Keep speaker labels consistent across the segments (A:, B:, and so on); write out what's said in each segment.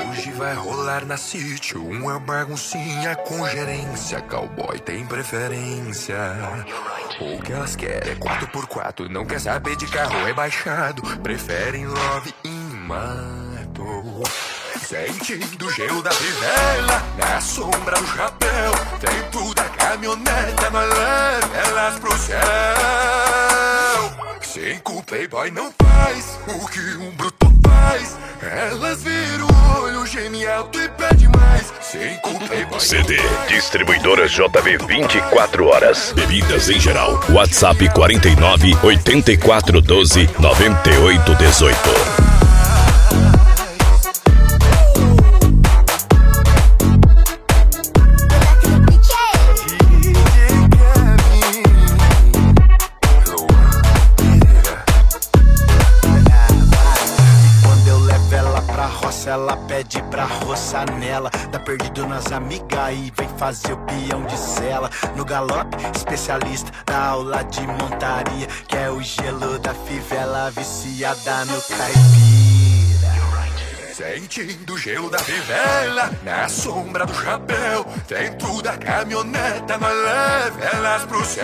A: Hoje vai rolar na sítio uma baguncinha com gerência. Cowboy tem preferência. O que elas querem é 4x4, não quer saber de carro rebaixado. Preferem love in mato. Sentindo o gelo da fivela, na sombra o chapéu. Dentro da caminhoneta, nós leva elas pro céu. Cinco playboy não faz o que um bruto faz. Elas viram o olho, geme alto e pede mais. Cinco playboy
B: CD, distribuidora JB 24 horas. Bebidas em geral. WhatsApp 49 84 12 98 18.
C: Ela pede pra roçar nela. Tá perdido nas amigas e vem fazer o peão de cela. No galope, especialista da aula de montaria, que é o gelo da fivela viciada no caipira.
A: Sentindo o gelo da fivela, na sombra do chapéu. Dentro da caminhoneta, nós leva elas pro céu.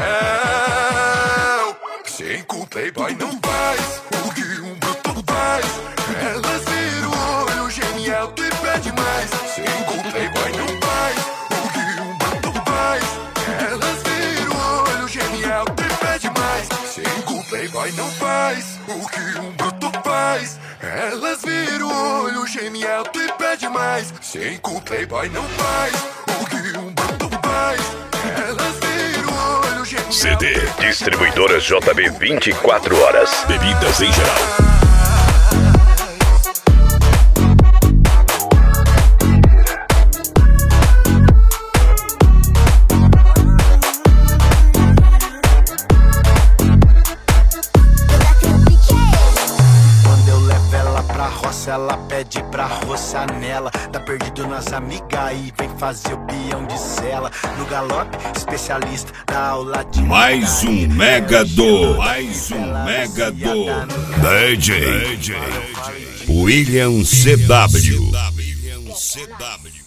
A: Cinco playboy não faz o que um bruto faz. Elas viram o olho, geme alto e pede mais. Cinco playboy não faz o que um bruto faz. Elas viram o olho, geme alto e pede mais. Cinco playboy não faz o que um bruto faz. Elas viram o olho, geme alto e pede mais. Cinco playboy não faz o que um bruto faz. Elas viram o olho, geme alto.
B: CD, distribuidora JB 24 horas. Bebidas em geral.
C: Ela pede pra roçar nela. Tá perdido nas amigas e vem fazer o peão de cela. No galope, especialista da aula de
B: mais um mega do DJ William CW.